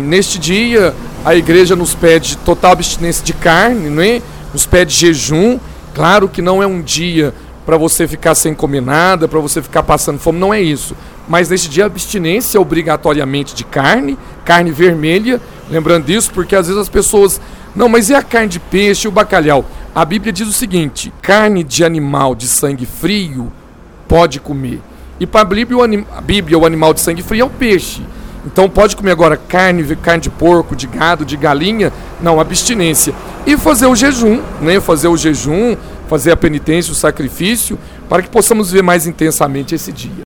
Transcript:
neste dia, a igreja nos pede total abstinência de carne, não é? Nos pede jejum. Claro que não é um dia para você ficar sem comer nada, para você ficar passando fome, não é isso. Mas neste dia, a abstinência obrigatoriamente de carne, carne vermelha, lembrando disso, porque às vezes as pessoas... Não, mas e a carne de peixe e o bacalhau? A Bíblia diz o seguinte: carne de animal de sangue frio pode comer. E para a Bíblia, o animal de sangue frio é o peixe. Então pode comer agora carne de porco, de gado, de galinha. Não, abstinência. E fazer o jejum, né? Fazer a penitência, o sacrifício, para que possamos viver mais intensamente esse dia.